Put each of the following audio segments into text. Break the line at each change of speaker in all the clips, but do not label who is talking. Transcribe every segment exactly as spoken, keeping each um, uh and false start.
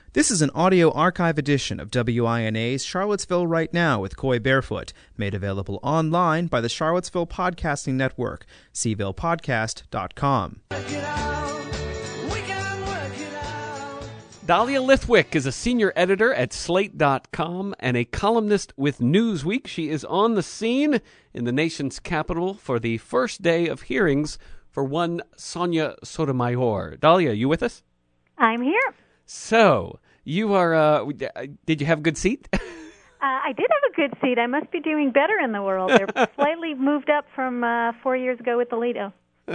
This is an audio archive edition of W I N A's Charlottesville Right Now with Coy Barefoot, made available online by the Charlottesville Podcasting Network, c ville podcast dot com.
Dahlia Lithwick is a senior editor at slate dot com and a columnist with Newsweek. She is on the scene in the nation's capital for the first day of hearings for one Sonia Sotomayor. Dahlia, you with us?
I'm here.
So, you are, uh, did you have a good seat?
uh, I did have a good seat. I must be doing better in the world. They're slightly moved up from uh, four years ago with Alito.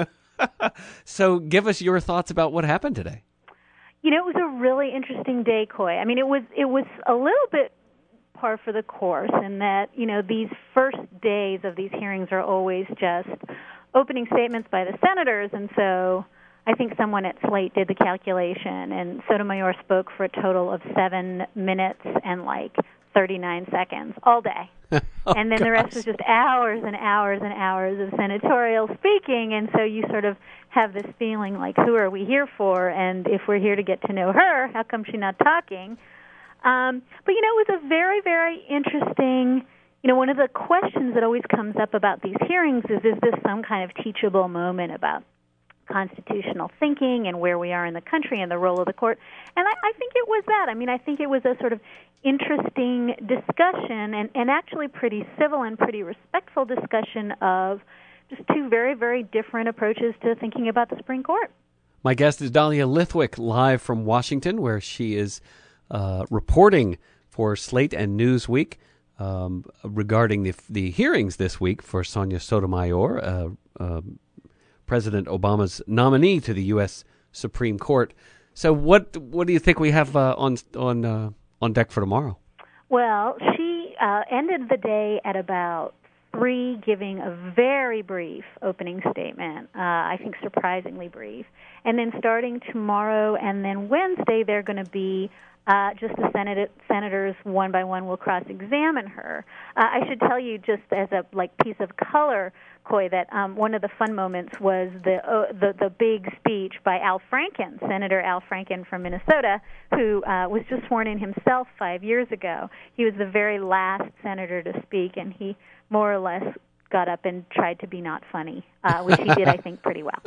So, give us your thoughts about what happened today.
You know, it was a really interesting day, Coy. I mean, it was it was a little bit par for the course in that, you know, these first days of these hearings are always just opening statements by the senators, and so I think someone at Slate did the calculation, and Sotomayor spoke for a total of seven minutes and like thirty-nine seconds all day. oh, and then
gosh.
The rest was just hours and hours and hours of senatorial speaking, and so you sort of have this feeling like, who are we here for? And if we're here to get to know her, how come she's not talking? Um, but, you know, it was a very, very interesting, you know, one of the questions that always comes up about these hearings is, is this some kind of teachable moment about constitutional thinking and where we are in the country and the role of the court? And I, I think it was that. I mean, I think it was a sort of interesting discussion and, and actually pretty civil and pretty respectful discussion of just two very, very different approaches to thinking about the Supreme Court.
My guest is Dahlia Lithwick, live from Washington, where she is uh, reporting for Slate and Newsweek um, regarding the the hearings this week for Sonia Sotomayor, uh, uh, President Obama's nominee to the U S Supreme Court. So, what what do you think we have uh, on on uh, on deck for tomorrow?
Well, she uh, ended the day at about three, giving a very brief opening statement. Uh, I think surprisingly brief, and then starting tomorrow and then Wednesday, they're going to be Uh, just the Senate, senators one by one will cross-examine her. Uh, I should tell you, just as a like piece of color, Coy, that um, one of the fun moments was the, uh, the the big speech by Al Franken, Senator Al Franken from Minnesota, who uh, was just sworn in himself five years ago. He was the very last senator to speak, and he more or less got up and tried to be not funny, uh, which he did, I think, pretty well.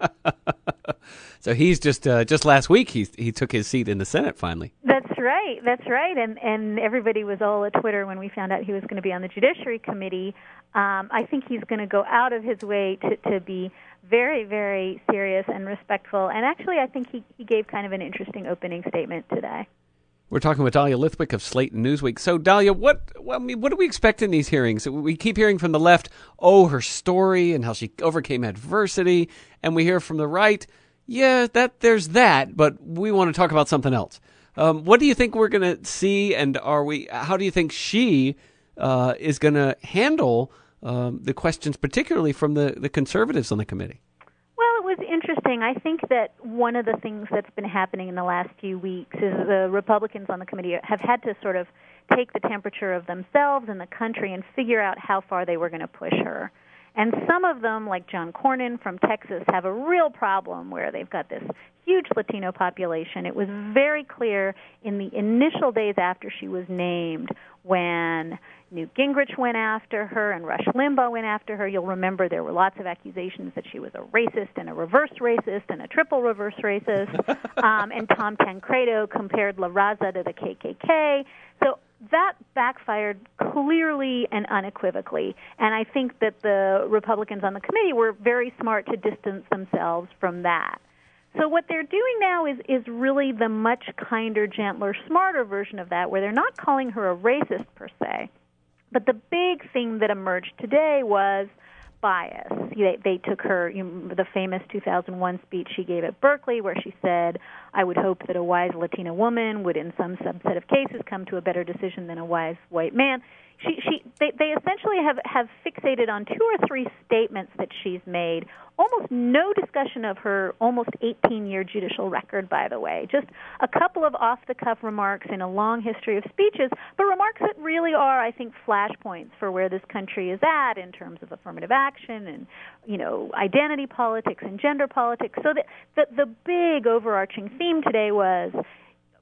So he's just uh, just last week he he took his seat in the Senate finally.
That's right. That's right. And and everybody was all at Twitter when we found out he was going to be on the Judiciary Committee. Um, I think he's going to go out of his way to, to be very, very serious and respectful. And actually, I think he, he gave kind of an interesting opening statement today.
We're talking with Dahlia Lithwick of Slate and Newsweek. So, Dahlia, what well, I mean, what do we expect in these hearings? We keep hearing from the left, oh, her story and how she overcame adversity, and we hear from the right, yeah, that there's that, but we want to talk about something else. Um, what do you think we're going to see, and are we? How do you think she uh, is going to handle um, the questions, particularly from the, the conservatives on the committee?
Well, it was interesting. I think that one of the things that's been happening in the last few weeks is the Republicans on the committee have had to sort of take the temperature of themselves and the country and figure out how far they were going to push her. And some of them, like John Cornyn from Texas, have a real problem where they've got this huge Latino population. It was very clear in the initial days after she was named when Newt Gingrich went after her and Rush Limbaugh went after her. You'll remember there were lots of accusations that she was a racist and a reverse racist and a triple reverse racist. um, and Tom Tancredo compared La Raza to the K K K. So that backfired clearly and unequivocally. And I think that the Republicans on the committee were very smart to distance themselves from that. So what they're doing now is, is really the much kinder, gentler, smarter version of that, where they're not calling her a racist per se. But the big thing that emerged today was bias. They, they took her, you know, the famous two thousand one speech she gave at Berkeley, where she said, I would hope that a wise Latina woman would in some subset of cases come to a better decision than a wise white man. She, she, they, they essentially have, have fixated on two or three statements that she's made. Almost no discussion of her almost eighteen-year judicial record, by the way. Just a couple of off-the-cuff remarks in a long history of speeches, but remarks that really are, I think, flashpoints for where this country is at in terms of affirmative action and, you know, identity politics and gender politics. So that the, the big overarching theme today was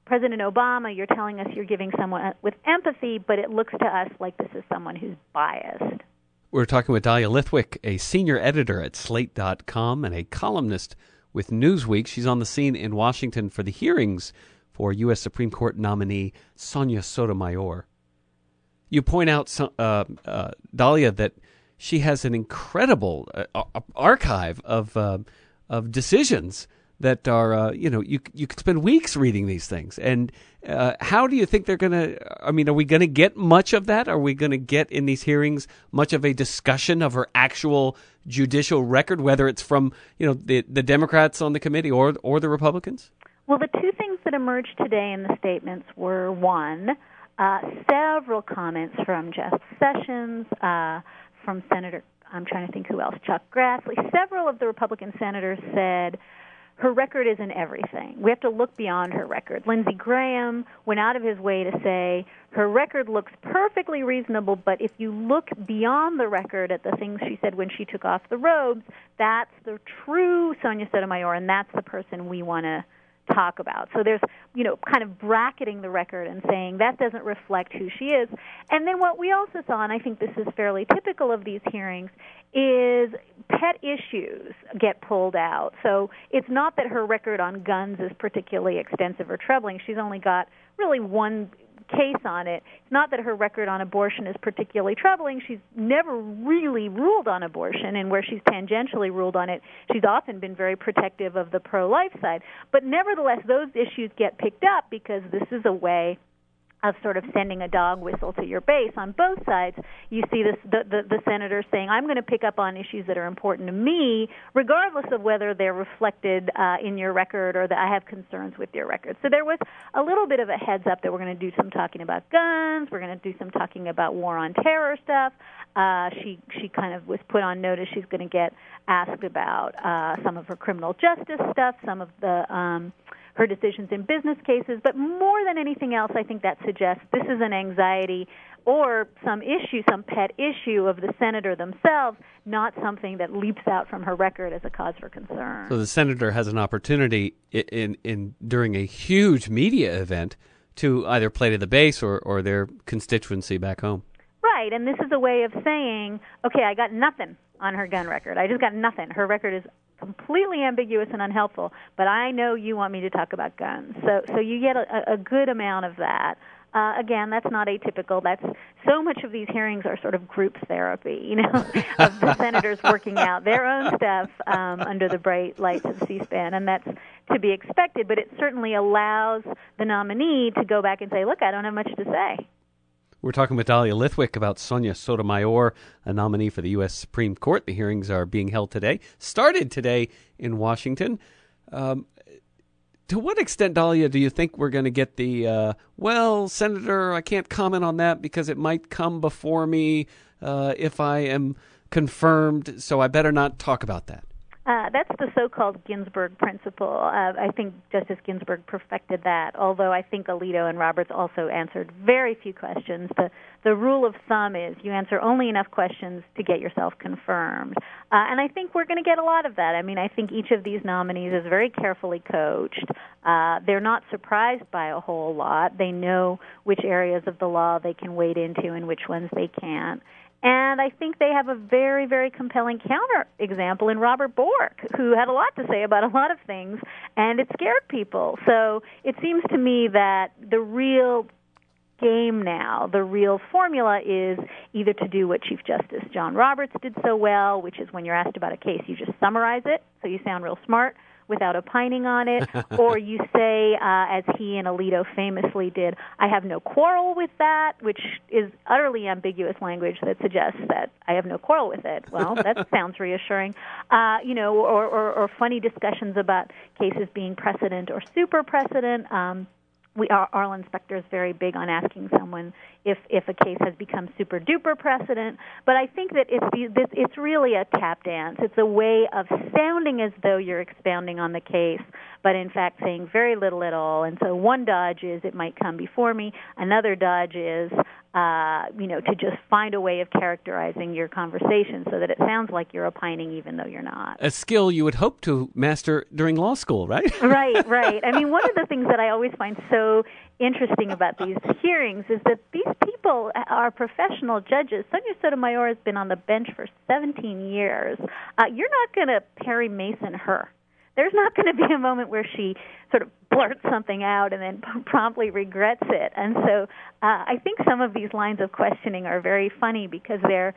President Obama, you're telling us you're giving someone with empathy, but it looks to us like this is someone who's biased.
We're talking with Dahlia Lithwick, a senior editor at Slate dot com and a columnist with Newsweek. She's on the scene in Washington for the hearings for U S Supreme Court nominee Sonia Sotomayor. You point out, uh, uh, Dahlia, that she has an incredible uh, archive of uh, of decisions that are, uh, you know, you you could spend weeks reading these things. And uh, how do you think they're going to, I mean, are we going to get much of that? Are we going to get in these hearings much of a discussion of her actual judicial record, whether it's from, you know, the, the Democrats on the committee or or the Republicans?
Well, the two things that emerged today in the statements were, one, uh, several comments from Jeff Sessions, uh, from Senator, I'm trying to think who else, Chuck Grassley. Several of the Republican senators said, her record isn't everything. We have to look beyond her record. Lindsey Graham went out of his way to say her record looks perfectly reasonable, but if you look beyond the record at the things she said when she took off the robes, that's the true Sonia Sotomayor, and that's the person we want to talk about. So there's, you know, kind of bracketing the record and saying that doesn't reflect who she is. And then what we also saw, and I think this is fairly typical of these hearings, is pet issues get pulled out. So it's not that her record on guns is particularly extensive or troubling. She's only got really one case on it. It's not that her record on abortion is particularly troubling. She's never really ruled on abortion, and where she's tangentially ruled on it, she's often been very protective of the pro-life side. But nevertheless, those issues get picked up because this is a way of sort of sending a dog whistle to your base on both sides. You see this, the, the, the senators saying, I'm going to pick up on issues that are important to me, regardless of whether they're reflected uh, in your record or that I have concerns with your record. So there was a little bit of a heads up that we're going to do some talking about guns, we're going to do some talking about war on terror stuff. Uh, she she kind of was put on notice she's going to get asked about uh, some of her criminal justice stuff, some of the um, her decisions in business cases, but more than anything else, I think that suggests this is an anxiety or some issue, some pet issue of the senator themselves, not something that leaps out from her record as a cause for concern.
So the senator has an opportunity in, in, in during a huge media event to either play to the base or, or their constituency back home.
Right, and this is a way of saying, okay, I got nothing on her gun record. I just got nothing. Her record is completely ambiguous and unhelpful, but I know you want me to talk about guns. So so you get a, a good amount of that. Uh, again, that's not atypical. That's so much of these hearings are sort of group therapy, you know, of the senators working out their own stuff um, under the bright lights of C-SPAN, and that's to be expected, but it certainly allows the nominee to go back and say, look, I don't have much to say.
We're talking with Dahlia Lithwick about Sonia Sotomayor, a nominee for the U S Supreme Court. The hearings are being held today, started today in Washington. Um, to what extent, Dahlia, do you think we're going to get the, uh, well, Senator, I can't comment on that because it might come before me uh, if I am confirmed, so I better not talk about that?
Uh, that's the so-called Ginsburg principle. Uh, I think Justice Ginsburg perfected that, although I think Alito and Roberts also answered very few questions. The, the rule of thumb is you answer only enough questions to get yourself confirmed. Uh, and I think we're going to get a lot of that. I mean, I think each of these nominees is very carefully coached. Uh, they're not surprised by a whole lot. They know which areas of the law they can wade into and which ones they can't. And I think they have a very, very compelling counterexample in Robert Bork, who had a lot to say about a lot of things, and it scared people. So it seems to me that the real game now, the real formula is either to do what Chief Justice John Roberts did so well, which is when you're asked about a case, you just summarize it, so you sound real smart without opining on it, or you say, uh, as he and Alito famously did, I have no quarrel with that, which is utterly ambiguous language that suggests that I have no quarrel with it. Well, that sounds reassuring. Uh, you know, or, or, or funny discussions about cases being precedent or super precedent. Um, We, our, Arlen Specter is very big on asking someone if, if a case has become super-duper precedent. But I think that it's, this, it's really a tap dance. It's a way of sounding as though you're expounding on the case, but in fact saying very little at all. And so one dodge is it might come before me. Another dodge is, uh, you know, to just find a way of characterizing your conversation so that it sounds like you're opining even though you're not.
A skill you would hope to master during law school, right?
Right, right. I mean, one of the things that I always find so so interesting about these hearings is that these people are professional judges. Sonia Sotomayor has been on the bench for seventeen years. Uh, you're not going to Perry Mason her. There's not going to be a moment where she sort of blurts something out and then promptly regrets it. And so uh, I think some of these lines of questioning are very funny because they're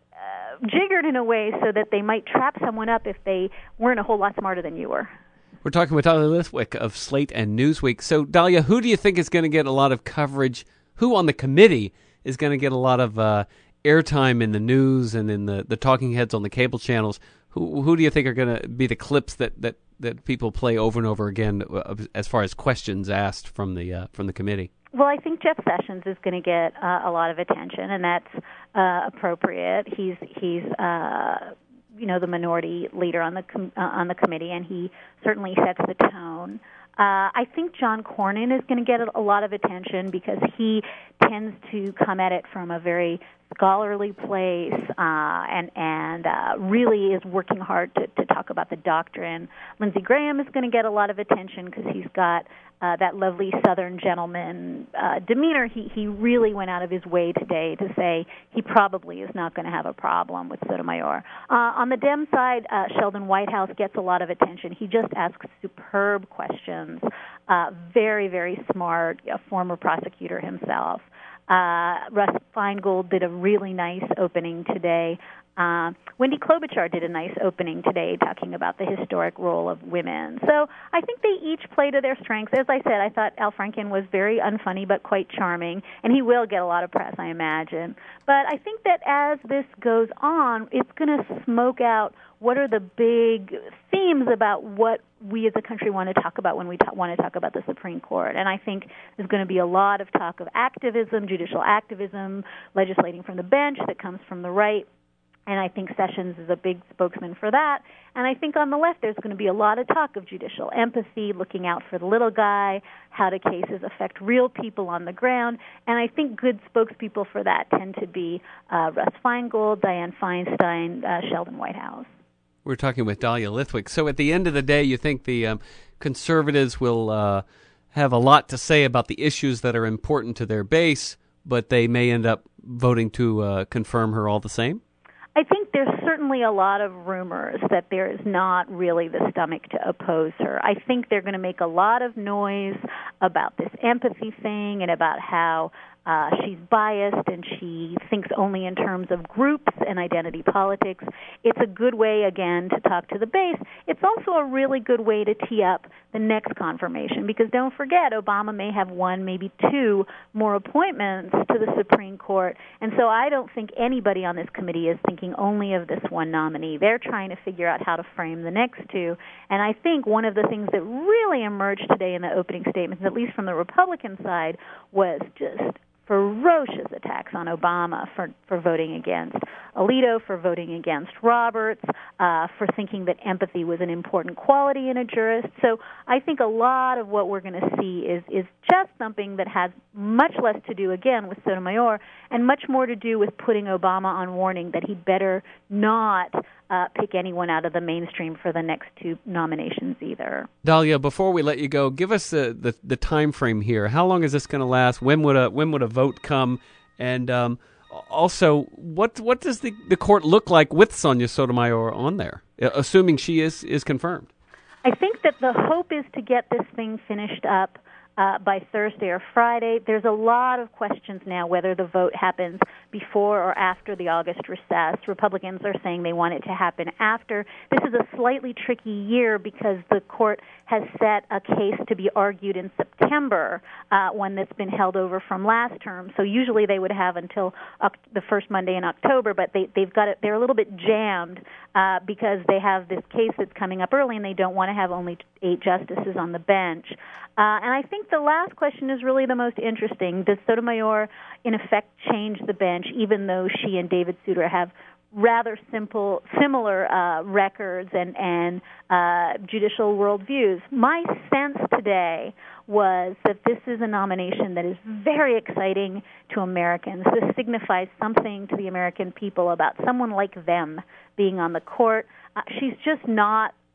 uh, jiggered in a way so that they might trap someone up if they weren't a whole lot smarter than you were.
We're talking with Dahlia Lithwick of Slate and Newsweek. So, Dahlia, who do you think is going to get a lot of coverage? Who on the committee is going to get a lot of uh, airtime in the news and in the, the talking heads on the cable channels? Who, who do you think are going to be the clips that, that, that people play over and over again as far as questions asked from the uh, from the committee?
Well, I think Jeff Sessions is going to get uh, a lot of attention, and that's uh, appropriate. He's he's uh, you know the minority leader on the com- uh, on the committee, and he certainly sets the tone. Uh, I think John Cornyn is going to get a lot of attention because he tends to come at it from a very scholarly place uh, and and uh, really is working hard to, to talk about the doctrine. Lindsey Graham is going to get a lot of attention because he's got uh, that lovely Southern gentleman uh, demeanor. He he really went out of his way today to say he probably is not going to have a problem with Sotomayor. Uh, on the Dem side, uh, Sheldon Whitehouse gets a lot of attention. He just asks superb questions. Uh, very, very smart, a former prosecutor himself. Uh, Russ Feingold did a really nice opening today. Uh, Wendy Klobuchar did a nice opening today talking about the historic role of women. So I think they each play to their strengths. As I said, I thought Al Franken was very unfunny but quite charming, and he will get a lot of press, I imagine. But I think that as this goes on, it's going to smoke out what are the big themes about what we as a country want to talk about when we ta- want to talk about the Supreme Court. And I think there's going to be a lot of talk of activism, judicial activism, legislating from the bench that comes from the right. And I think Sessions is a big spokesman for that. And I think on the left there's going to be a lot of talk of judicial empathy, looking out for the little guy, how do cases affect real people on the ground. And I think good spokespeople for that tend to be uh, Russ Feingold, Dianne Feinstein, uh, Sheldon Whitehouse.
We're talking with Dahlia Lithwick. So at the end of the day, you think the um, conservatives will uh, have a lot to say about the issues that are important to their base, but they may end up voting to uh, confirm her all the same?
I think there's certainly a lot of rumors that there is not really the stomach to oppose her. I think they're going to make a lot of noise about this empathy thing and about how Uh, she's biased and she thinks only in terms of groups and identity politics. It's a good way, again, to talk to the base. It's also a really good way to tee up the next confirmation because don't forget, Obama may have one, maybe two more appointments to the Supreme Court. And so I don't think anybody on this committee is thinking only of this one nominee. They're trying to figure out how to frame the next two. And I think one of the things that really emerged today in the opening statements, at least from the Republican side, was just ferocious attacks on Obama for, for voting against Alito, for voting against Roberts, uh, for thinking that empathy was an important quality in a jurist. So I think a lot of what we're going to see is, is just something that has much less to do, again, with Sotomayor and much more to do with putting Obama on warning that he'd better not uh, pick anyone out of the mainstream for the next two nominations either.
Dahlia, before we let you go, give us the, the, the time frame here. How long is this going to last? When would a when would a vote come? And um, also, what what does the, the court look like with Sonia Sotomayor on there, assuming she is, is confirmed?
I think that the hope is to get this thing finished up Uh, by Thursday or Friday. There's a lot of questions now whether the vote happens before or after the August recess. Republicans are saying they want it to happen after. This is a slightly tricky year because the court has set a case to be argued in September, uh, one that's been held over from last term. So usually they would have until uh, the first Monday in October, but they, they've got it. They're a little bit jammed uh, because they have this case that's coming up early, and they don't want to have only eight justices on the bench. Uh, and I think the last question is really the most interesting. Does Sotomayor, in effect, change the bench, even though she and David Souter have rather simple, similar uh, records and, and uh, judicial worldviews? My sense today was that this is a nomination that is very exciting to Americans. This signifies something to the American people about someone like them being on the court. Uh, she's just not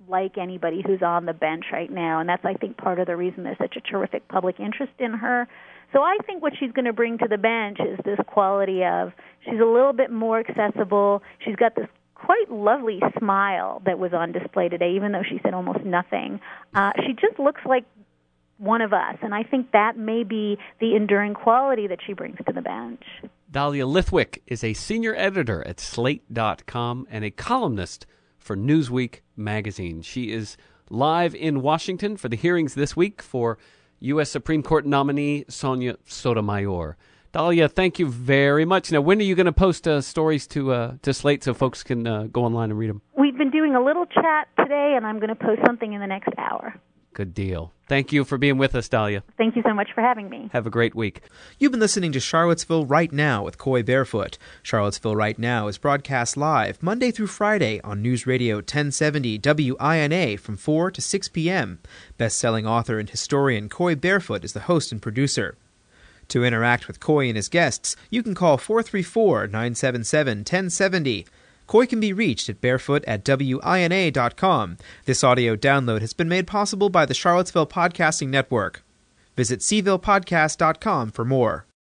like anybody who's on the bench right now, and that's, I think, part of the reason there's such a terrific public interest in her. So I think what she's going to bring to the bench is this quality of she's a little bit more accessible. She's got this quite lovely smile that was on display today, even though she said almost nothing. Uh, she just looks like one of us, and I think that may be the enduring quality that she brings to the bench.
Dahlia Lithwick is a senior editor at Slate dot com and a columnist for Newsweek magazine. She is live in Washington for the hearings this week for U S Supreme Court nominee Sonia Sotomayor. Dahlia, thank you very much. Now, when are you going to post uh, stories to uh, to Slate so folks can uh, go online and read them?
We've been doing a little chat today, and I'm going to post something in the next hour.
Good deal. Thank you for being with us, Dahlia.
Thank you so much for having me.
Have a great week.
You've been listening to Charlottesville Right Now with Coy Barefoot. Charlottesville Right Now is broadcast live Monday through Friday on News Radio ten seventy W I N A from four to six p.m. Best-selling author and historian Coy Barefoot is the host and producer. To interact with Coy and his guests, you can call four three four, nine seven seven, one zero seven zero. Coy can be reached at barefoot at W I N A dot com. This audio download has been made possible by the Charlottesville Podcasting Network. Visit C ville podcast dot com for more.